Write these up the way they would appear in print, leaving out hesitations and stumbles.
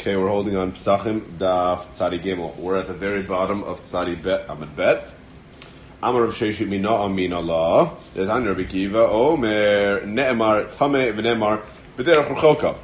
Okay, we're holding on Pesachim Daf Tzadi Gimel. We're at the very bottom of Tzadi Bet Amid Bet. Amar Rav Sheshit Mina Amin Allah. There's An Rabbi Kiva Omer Ne'emar Tameh V'Ne'emar B'derech Rechoka.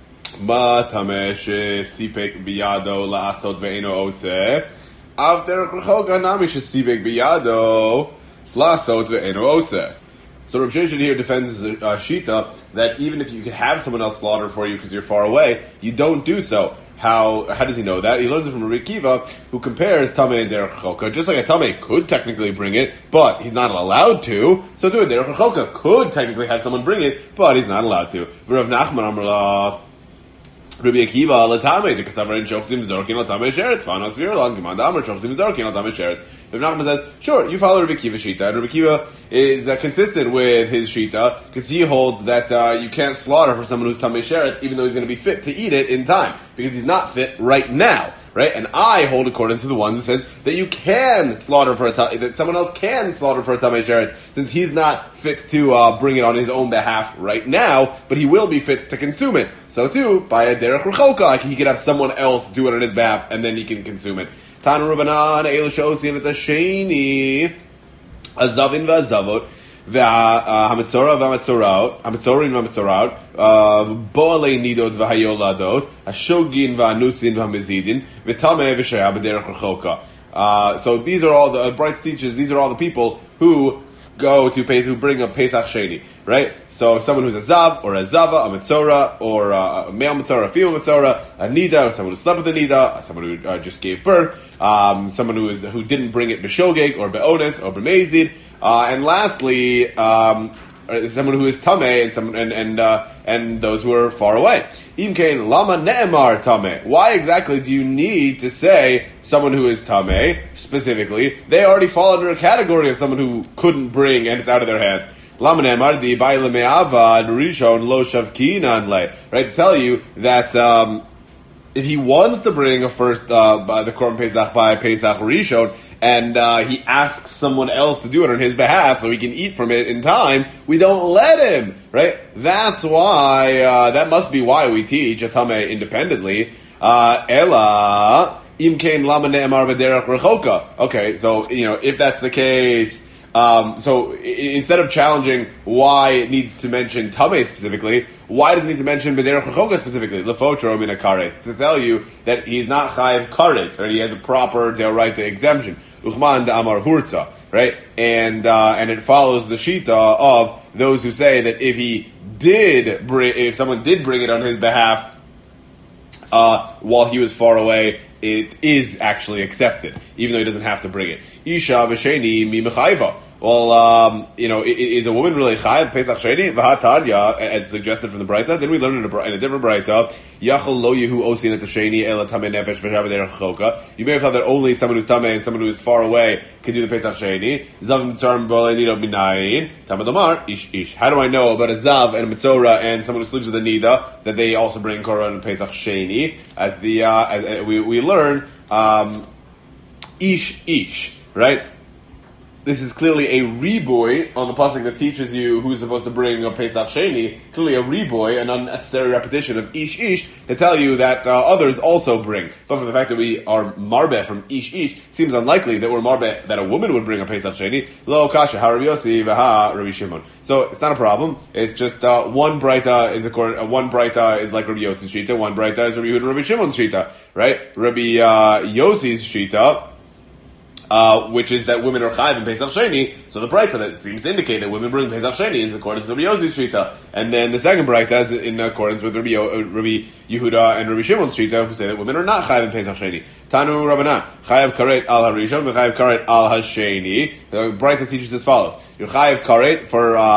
Ma Tameh Shesipek Biyado La'asot Ve'eno Oseh. Av Derech Rechoka Nami Shesipek Biyado La'asot Ve'eno Oseh. So Rav Sheshet here defends his shita that even if you could have someone else slaughter for you because you're far away, you don't do so. How does he know that? He learns it from Rabbi Kiva, who compares Tameh and Derech Rechoka. Just like a Tameh could technically bring it, but he's not allowed to. So too, a Derech Rechoka could technically have someone bring it, but he's not allowed to. Rav Nachman Amrullah. Rabbi Akiva l'tamei the kasavar in shoktim zorkin l'tamei sheretz fanos virlan gemad amar shoktim zorkin l'tamei sheretz. Rabbi Nachman says, sure, you follow Rabbi Akiva's shita, and Rabbi Akiva is consistent with his shita because he holds that you can't slaughter for someone who's tamei sheretz even though he's going to be fit to eat it in time because he's not fit right now. Right, and I hold accordance to the ones who says that you can slaughter for that someone else can slaughter for a tamei sheretz since he's not fit to bring it on his own behalf right now, but he will be fit to consume it. So too, by a derech rechoka, he could have someone else do it on his behalf, and then he can consume it. Tanu Rabbanan Eila Shosin it's a sheni azavin v'azavot. והמצורah והמצוראות, המצורין והמצוראות, בועלי נידות והיולדות, השוגין והנוסין והמזידין, וטמא ושהיה בדרך רחוקה. So these are all the Bright teaches. These are all the people who go to pay, who bring a Pesach Sheni, right? So someone who's a zav or a zava, a metzora, or a male metzora, a female metzora, a nida, or someone who slept with a nida, someone who just gave birth, someone who didn't bring it b'shogeg or be'ones or b'mezid. And lastly, someone who is tameh and those who are far away. Imkein lama ne'emar tameh. Why exactly do you need to say someone who is tameh specifically? They already fall under a category of someone who couldn't bring and it's out of their hands. Lama ne'emar di ba'ile me'avad rishon lo shavkinan le. Right, to tell you that if he wants to bring a first by the Korban Pesach by Pesach Rishon, and he asks someone else to do it on his behalf so he can eat from it in time, we don't let him, right? That's why, that must be why we teach a Tameh independently. Ela, imkein lama ne'emar b'derech rechoka. Okay, so, if that's the case, so instead of challenging why it needs to mention Tameh specifically, why does it need to mention B'derech Rechoka specifically? Lefotro min a karet. To tell you that he's not chayiv karet, that he has a proper deoraita exemption. Uchman da amar hurtza, right? And it follows the shita of those who say that if someone did bring it on his behalf, while he was far away, it is actually accepted, even though he doesn't have to bring it. Isha v'sheni mi mechayva. Well, is a woman really chayav Pesach Sheni? V'hatanya, as suggested from the Braita. Didn't we learn in a different Braita? Yachal lo yehu osin et Sheni ela tameh nefesh v'shav b'derech choka. You may have thought that only someone who's tameh and someone who is far away can do the Pesach Sheni. Zav mitzarm b'olei nido b'nayin. Tameh damar ish ish. How do I know about a zav and a mitzora and someone who sleeps with a nida that they also bring korban and Pesach Sheni? As we learn, ish ish, right? This is clearly a reboy on the pasuk that teaches you who's supposed to bring a Pesach Sheni. Clearly a reboy, an unnecessary repetition of ish ish to tell you that others also bring. But for the fact that we are marbeh from ish ish, seems unlikely that we're marbeh that a woman would bring a Pesach Sheni. Lo kasha ha Rabbi Yossi v'ha Rabbi Shimon. So it's not a problem. It's just one Braita is like Rabbi Yossi's shita, one Braita is Rabbi Yehuda and Rabbi Shimon's shita, right? Rabbi Yossi's shita, which is that women are chayiv in Pesach Sheni. So the Braita that seems to indicate that women bring Pesach Sheni is according to Rabbi Yossi's shita, and then the second Braita is in accordance with Rabbi Yehuda and Rabbi Shimon's shita, who say that women are not chayiv in Pesach Sheni. Tanu Rabbanan chayiv karet al harishon v'chayiv karet al hasheni. The Braita teaches as follows: you're chayiv karet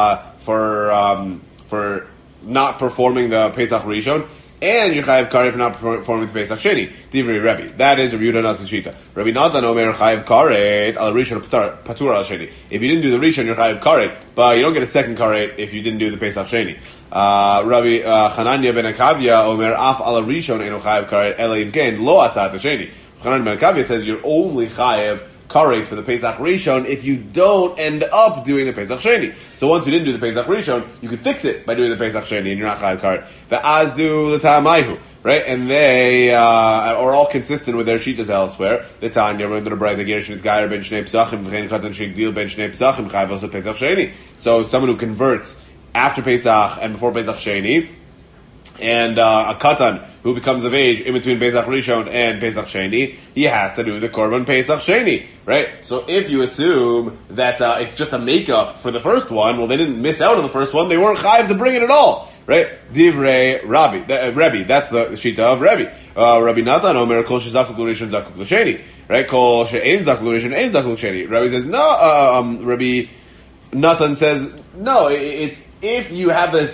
for not performing the Pesach Rishon, and you're chayiv karet for not performing the Pesach Sheni. Divrei Rebbe. That is Rabbi Yehuda Nasi's shita. Rabbi Natan Omer chayiv karet al Rishon patur al Sheni. If you didn't do the Rishon, you're chayiv karet, but you don't get a second karet if you didn't do the Pesach Sheni. Rabbi Chananya ben Akavya Omer af al Rishon eno chayiv karet ela imken lo asat Sheni. Chananya ben Akavya says you're only chayiv karet for the Pesach Rishon if you don't end up doing the Pesach Sheni. So once you didn't do the Pesach Rishon, you can fix it by doing the Pesach Sheni, and you're not chayav karet. The as do the Ta'amayhu, right? And they are all consistent with their shitas elsewhere. The Tanya, the Brayta, the Gershon, the Gayer ben Shnei Pesachim, the Katan Shigdil ben Shnei Pesachim, chayav also Pesach Sheni. So someone who converts after Pesach and before Pesach Sheni, and a katan who becomes of age in between Pesach Rishon and Pesach Sheni, he has to do the Korban Pesach Sheni, right? So if you assume that it's just a makeup for the first one, well, they didn't miss out on the first one, they weren't chayiv to bring it at all, right? Divrei Rabbi, that's the shita of Rabbi. Rabbi Natan Omer, Kol shezakuk l'rishon zakuk l'sheni, right? Kol she'ein zakuk l'rishon ein zakuk l'sheni. Rabbi says, no, Rabbi Natan says, no, it's if you have this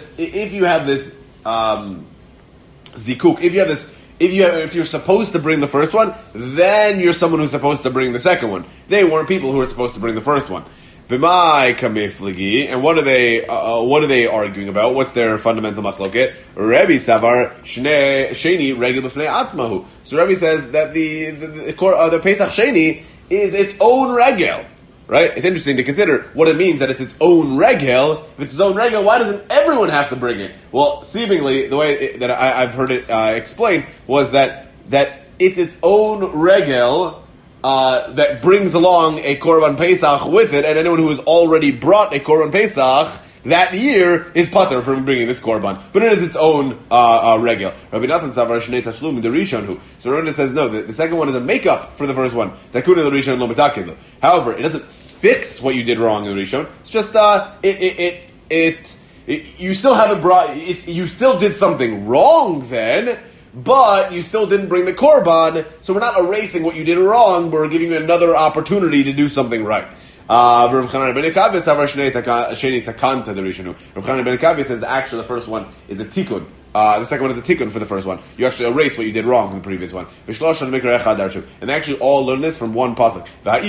zikuk, if you're supposed to bring the first one, then you're someone who's supposed to bring the second one. They weren't people who were supposed to bring the first one. B'mai kamifligi, and what are they arguing about? What's their fundamental machloket? Rebbe savar sheni regel b'fnei atzmahu. So Rebbe says that the Pesach Sheni is its own regel. Right? It's interesting to consider what it means that it's its own regel. If it's its own regel, why doesn't everyone have to bring it? Well, seemingly, the way that I've heard it explained was that it's its own regel that brings along a Korban Pesach with it, and anyone who has already brought a Korban Pesach that year is pater from bringing this korban, but it is its own regel. Rabbi Natan savar shnei tashlum the rishon. So Rabbi says no, the second one is a makeup for the first one. Takuna the rishon lo metakin. However, it doesn't fix what you did wrong in the rishon. It's just you still haven't brought. You still did something wrong then, but you still didn't bring the korban. So we're not erasing what you did wrong, but we're giving you another opportunity to do something right. Rav Chanan ben Akavia says actually the first one is a tikkun. The second one is a tikkun for the first one. You actually erase what you did wrong from the previous one. And they actually all learn this from one pasuk.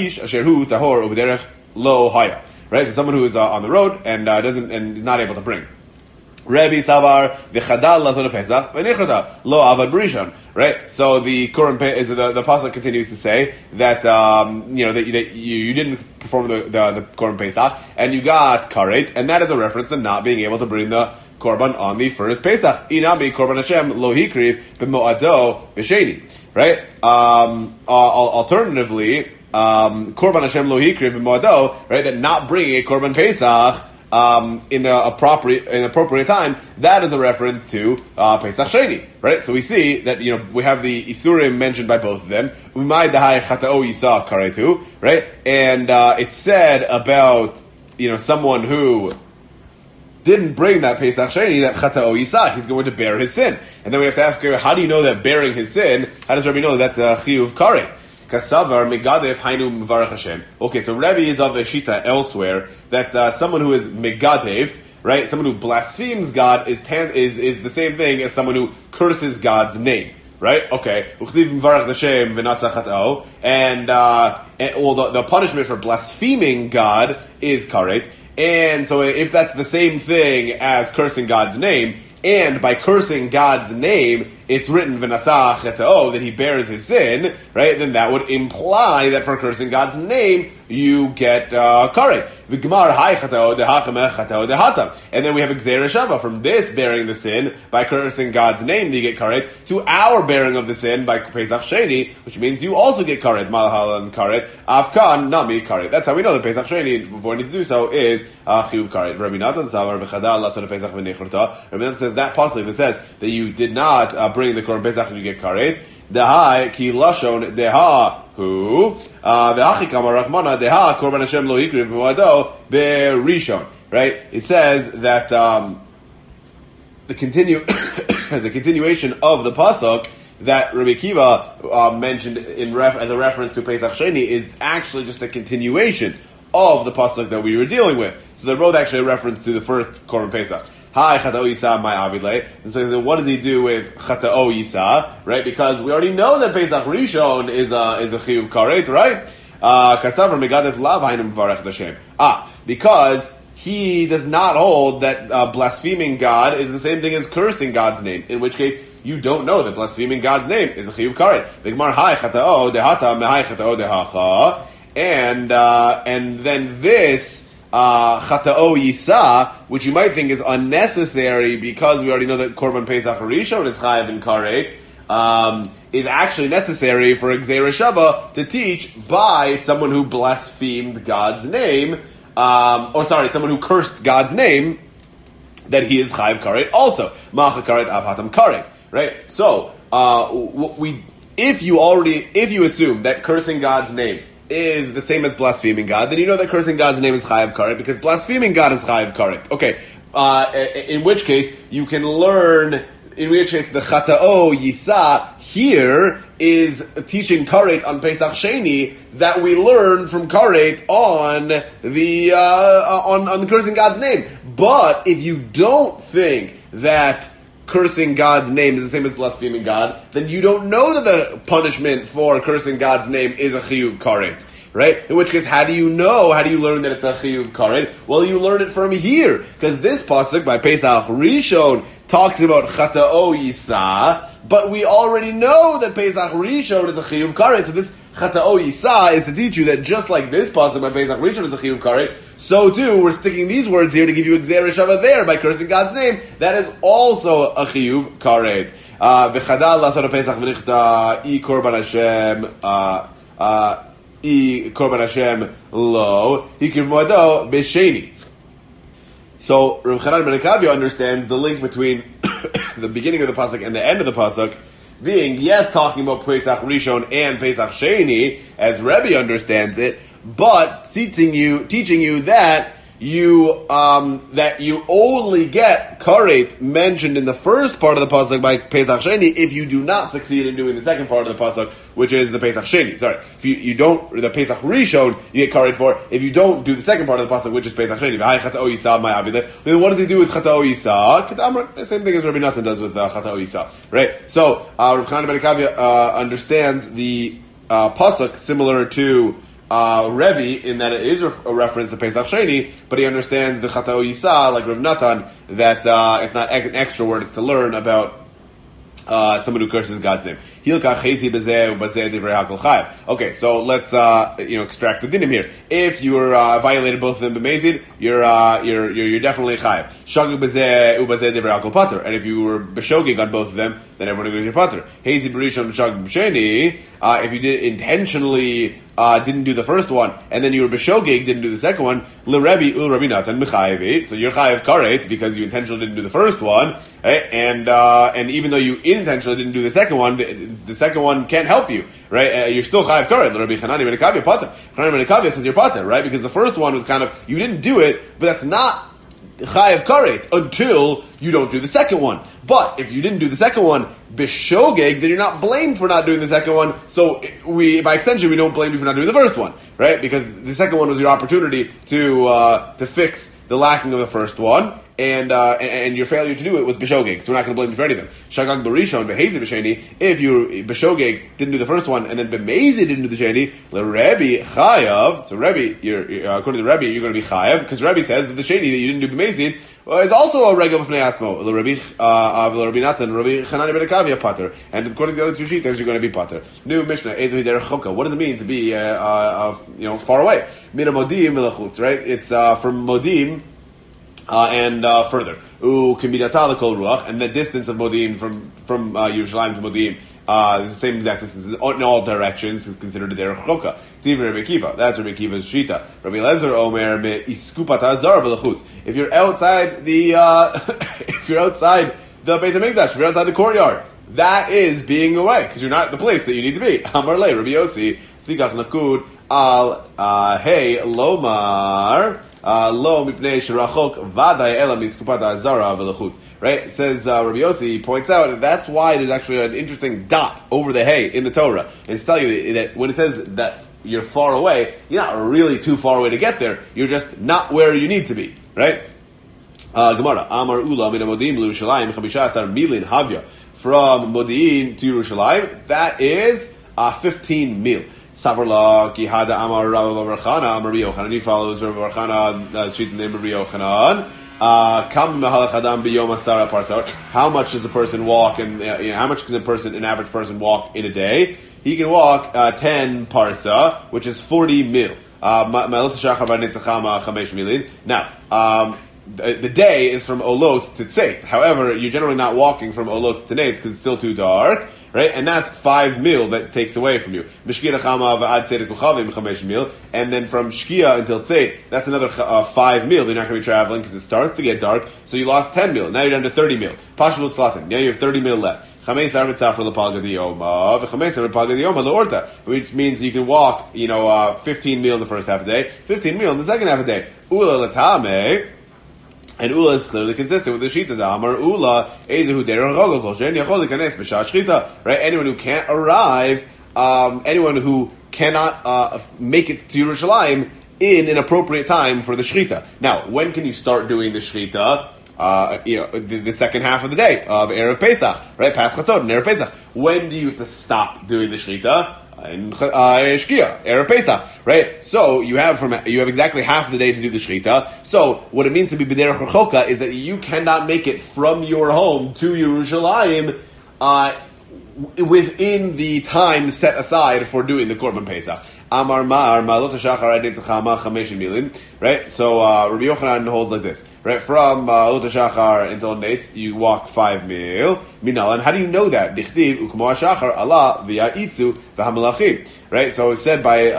Right? So someone who is on the road and is not able to bring. Rabbi Savar v'chadal lazon Pesach v'nechrata lo avad brishon. Right. So the Korban is the pasuk continues to say that that you didn't perform the Korban Pesach and you got karet, and that is a reference to not being able to bring the Korban on the first Pesach. Inami Korban Hashem lo hikriv b'moado b'sheni. Right. Alternatively, Korban Hashem lo hikriv b'moado. Right. That not bringing a Korban Pesach in the appropriate time, that is a reference to Pesach Sheni, right? So we see that we have the Isurim mentioned by both of them. Umay dahai chatao yisa karetu, right? And it's said about someone who didn't bring that Pesach Sheni, that chatao yisa, he's going to bear his sin. And then we have to ask, how do you know that bearing his sin? How does Rabbi know that's a chiyuv karet? Kasavar megadev hainu mevarach Hashem. Okay, so Rebbe is of a shita elsewhere that someone who is megadev, right, someone who blasphemes God is the same thing as someone who curses God's name, right? Okay, uchtiv mevarach Hashem v'nasa chatao, and the punishment for blaspheming God is karet, and so if that's the same thing as cursing God's name, and by cursing God's name, it's written v'nasah cheta'o, that he bears his sin, right? Then that would imply that for cursing God's name, you get karet. V'gemar hai cheta'o dehachameh cheta'o dehatam. And then we have gzeira shava from this bearing the sin by cursing God's name, you get karet, to our bearing of the sin by Pesach Sheni, which means you also get karet, malhal and karet, afkan nami karet. That's how we know that Pesach Sheni, before it needs to do so, is chiyuv karet. Rabbi Natan savar v'chadal latzon Pesach v'nechrta. Rabbi Natan says that pasuk that says that you did not bring the Korban Pesach and you get karet. Dehai ki lashon deha hu ve'achi kamar rachmana deha Korban Hashem lo hikriv b'moado be'rishon. Right? It says that the continuation of the pasuk that Rabbi Akiva mentioned as a reference to Pesach Sheni is actually just a continuation of the pasuk that we were dealing with. So they're both actually a reference to the first Korban Pesach. Hi, Chata'o Yisa, my Avidle. And so what does he do with Chata'o Yisa? Right? Because we already know that Pesach Rishon is a Chiyuv Karet, right? Kasavar Megadef Lav Hainam Varech Hashem. Because he does not hold that blaspheming God is the same thing as cursing God's name, in which case you don't know that blaspheming God's name is a Chiyuv Karet. Bigmar Hai Chata'o Dehata Mehai Chata'o Dehacha. and then this Chata'o Yisa, which you might think is unnecessary because we already know that Korban Pesach Rishon is Chayav and Karet, is actually necessary for Gzeira Shava to teach by someone who blasphemed God's name, someone who cursed God's name, that he is Chayav Karet also. Macha Karet Avatam Karet. Right? So, if you assume that cursing God's name is the same as blaspheming God, then you know that cursing God's name is Chayav Karet, because blaspheming God is Chayav Karet. Okay, in which case, you can learn, in which case the Chata'o Yisa here is teaching Karet on Pesach Sheni that we learn from Karet on the cursing God's name. But if you don't think that cursing God's name is the same as blaspheming God, then you don't know that the punishment for cursing God's name is a chiyuv karet, right? In which case, how do you learn that it's a chiyuv karet? Well, you learn it from here, because this pasuk by Pesach Rishon talks about Chata'o Yisa, but we already know that Pesach Rishon is a chiyuv karet, so this Chata'o Yisa is to teach you that just like this pasuk by Pesach Rishon is a chiyuv karet, so too, we're sticking these words here to give you a Gzeira Shava there by cursing God's name. That is also a chiyuv karet. V'chadal lasot Pesach v'nichta I korban Hashem I korban Hashem lo hikir moado b'sheni. So Rav Chanan ben Akavya understands the link between the beginning of the pasuk and the end of the pasuk being, yes, talking about Pesach Rishon and Pesach Sheni, as Rebbe understands it, but teaching you that you only get karet mentioned in the first part of the pasuk by Pesach Sheni if you do not succeed in doing the second part of the pasuk, which is the Pesach Sheni. Sorry, if you don't, the Pesach Rishon you get karet for if you don't do the second part of the pasuk, which is Pesach Sheni. Then what does he do with Chata'o Yisa? The same thing as Rabbi Natan does with Chata'o Yisa, right? So Rav Chanan ben Akavya understands the pasuk similar to Rebbe, in that it is a reference to Pesach Sheni, but he understands the Chata'o Yisa, like Rav Natan, that it's not an extra word, it's to learn about someone who curses God's name. Okay, so let's extract the dinim here. If you violated both of them b'mezid, you're definitely chayav. Shagig b'zeh ubazeh divrei hakol pater. And if you were b'shogig on both of them, then everyone agrees you're pater. Hazy b'rishon b'shagig b'sheni. If you did intentionally didn't do the first one, and then you were b'shogig, didn't do the second one, l'Rebbe Rabbi Natan m'chayev. So you're chayav karet because you intentionally didn't do the first one, right? And even though you intentionally didn't do the second one, the second one can't help you, right? You're still chayav karet. Rabbi Chanani ben Akavya pater. Chanani ben Akavya says you're pater, right? Because the first one was kind of, you didn't do it, but that's not chayav karet until you don't do the second one. But if you didn't do the second one b'shogeg, then you're not blamed for not doing the second one. So by extension, we don't blame you for not doing the first one, right? Because the second one was your opportunity to fix the lacking of the first one, and your failure to do it was b'shogeg. So we're not going to blame you for anything. Shagag b'rishon b'hezi b'sheni. If you b'shogeg didn't do the first one, and then b'mezi didn't do the sheni, l'Rebbe chayav. So Rebbe, according to Rebbe, you're going to be chayav, because Rebbe says that the sheni that you didn't do b'mezi is also a regel b'fnei atzmo. L'Rebbe Natan, Rabbi Chanani ben Akavya pater, and according to the other two shittas, you're going to be pater. New Mishnah Ezri derech choka. What does it mean to be far away? Mina modim v'lachut, right? It's from modim. And further, Kimbidata kol ruach, and the distance of Modim from Yerushalayim to Modim is the same exact distance in all directions. Is considered a derech choka. Tiv Rabbi Akiva. That's Rabbi Akiva's shita. Rabbi Lezer Omer me iskupat azar v'lachutz. If you're outside the Beit Hamikdash, if you're outside the courtyard, that is being away because you're not the place that you need to be. Amar le Rabbi Yossi tzikach nakud al hey lomar. Lo mipnei shirachok vaday ela miskupat azara v'lachut. Right? It says Rabbi Yossi points out that that's why there's actually an interesting dot over the hay in the Torah. And it's telling you that when it says that you're far away, you're not really too far away to get there. You're just not where you need to be. Right? Gemara Amar Ula min Modim Yerushalayim 15 milin havya from Modi'in to Yerushalayim. That is 15 mil. Savarla Kihada Amar Rabbi Barchana Amar Rabbi Yochanan. He follows Rabbi Barchana, sheet named Rabbi Yochanan. How much does a person walk, and how much can an average person walk in a day? He can walk 10 parsa, which is 40 mil. Now, the day is from Olot to Tzeit. However, you're generally not walking from Olot to Tzeit because it's still too dark, right? And that's 5 mil that takes away from you. And then from Shkia until Tzeit, that's another 5 mil. You're not going to be traveling because it starts to get dark. So you lost 10 mil. Now you're down to 30 mil. Pashul Tlatin. Now you have 30 mil left. Which means you can walk, 15 mil in the first half of the day, 15 mil in the second half of the day. Ula latame, and Ula is clearly consistent with the Shita. Amar Ula, Ezehu derech chogel kol she'en yachol likanes b'sha'at shchita. Right? Anyone who can't arrive, anyone who cannot make it to Yerushalayim in an appropriate time for the Shchita. Now, when can you start doing the Shchita? The second half of the day of Erev Pesach, right? Pas Chatzot and Erev Pesach. When do you have to stop doing the Shechita? In Shkia, Erev Pesach, right? So you have exactly half of the day to do the Shechita. So what it means to be B'derech Rechoka is that you cannot make it from your home to Yerushalayim within the time set aside for doing the Korban Pesach. Amar Mar Malot Shachar Adetachama Chamesh Milin. Right. So Rabbi Yochanan holds like this. Right. From Malot Shachar until Nates, you walk 5 mil. Minal. And how do you know that? Dichtiv Ukmo Shachar Allah via Itzu v'Hamalachim. Right. So it's said by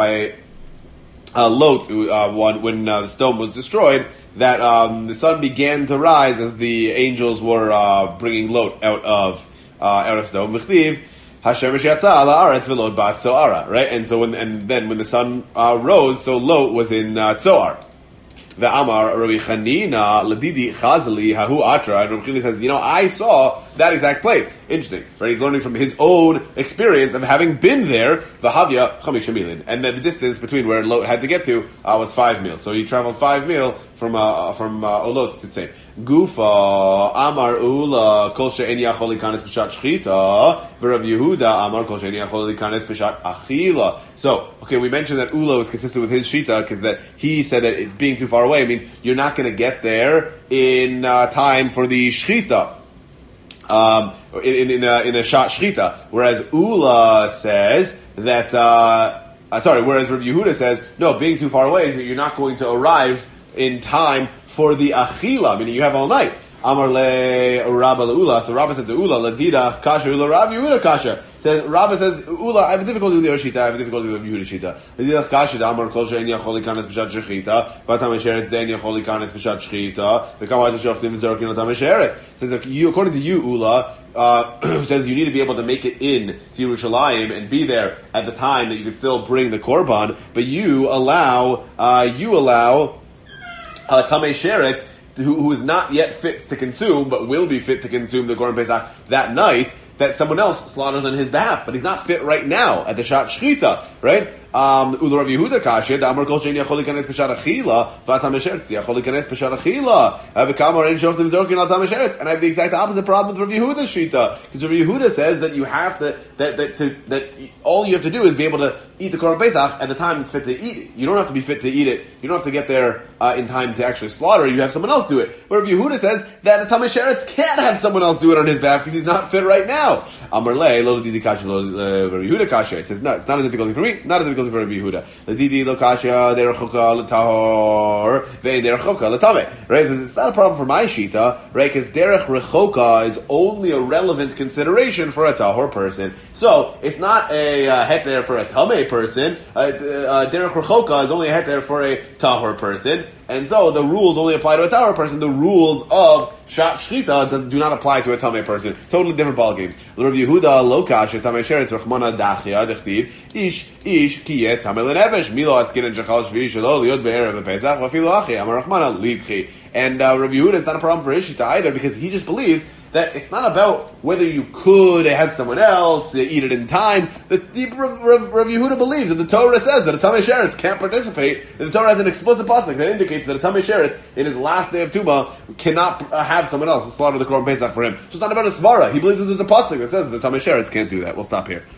Lot when the stone was destroyed that the sun began to rise as the angels were bringing Lot out of stone. Right, and so then when the sun rose, so Lot was in Tzoar. The Amar Rabbi Chanina Ladidi Chazali Hahu Atra, and Rabbi Chanina says, I saw that exact place. Interesting, right? He's learning from his own experience of having been there. V'havya Chamisha Milin, and then the distance between where Lot had to get to was 5 mil. So he traveled 5 mil from Olot to Tzeit. Gufa Amar Ula Kol she'en yachol likanes b'shat shchita, v'Rav Yehuda Amar Kol she'en yachol likanes b'shat achila. So, okay, we mentioned that Ula was consistent with his shita because that he said that it being too far away means you're not going to get there in time for the shchita. In a shot shchita, whereas Ula says that, whereas Rav Yehuda says, no, being too far away is that you're not going to arrive in time for the achila, meaning you have all night. Amar le Rabba Ula, so Rabba said to Ula, Ladida kasha Ula Rav Yehuda kasha. Rabba says, Ula, I have a difficulty with your shita, I have a difficulty with Yehuda shita. Ladida kasha, Amar kol she'en yachol likanes b'shat shechita, v'atam esheret ze'en yachol likanes b'shat shechita, v'kamay t'shachtiv v'zorkin l'tam esheret. Says, according to you, Ula, who says you need to be able to make it in to Yerushalayim and be there at the time that you can still bring the korban, but you allow Tamei Sheret, who is not yet fit to consume, but will be fit to consume the Korban Pesach that night, that someone else slaughters on his behalf, but he's not fit right now at the Shat Shchita, right? Ula Rav Yehuda kasha, the Amar kol she'en yachol likanes b'shat achila, v'atam esheretz yachol likanes b'shat achila, v'kamar ein shoftim zorkin al tam esheretz. And I have the exact opposite problem with Rav Yehuda's shita, because Rav Yehuda says that you have to that all you have to do is be able to eat the Korban Pesach at the time it's fit to eat it. You don't have to be fit to eat it. You don't have to get there in time to actually slaughter. You have someone else do it. But Rav Yehuda says that a tam esheretz can't have someone else do it on his behalf because he's not fit right now. Amar le lo didi kasha lo Rav Yehuda kasha. It says no, it's not a difficulty for me, not a difficulty for Rabbi Yehuda. Ladidi lo kasha derechoka l'tahor ve'en derechoka l'tameh. Right? So it's not a problem for my shita, right? Because derech rechoka is only a relevant consideration for a tahor person. So it's not a heter for a tameh person. Derech rechoka is only a heter for a tahor person. And so the rules only apply to a tahor person. The rules of Shat Shchita do not apply to a Tameh person. Totally different ballgames. Rav Yehuda lo kasha Tameh Sheretz Rachmana Dachia Dechtiv Ish Kiyet Tameh Lenevesh Milo Askin and Shachal Shvi Shelo Liot Be'erev Pesach Vafilo Achi Amar Rachmana Lidchi. And Rav Yehuda is not a problem for his shita either because he just believes that it's not about whether you could have had someone else eat it in time. But Rav Yehuda believes that the Torah says that a Tamei Sheretz can't participate. And the Torah has an explicit pasuk that indicates that a Tamei Sheretz in his last day of Tuma cannot have someone else slaughter the Korban Pesach for him. So it's not about a svara. He believes that there's a pasuk that says that the Tamei Sheretz can't do that. We'll stop here.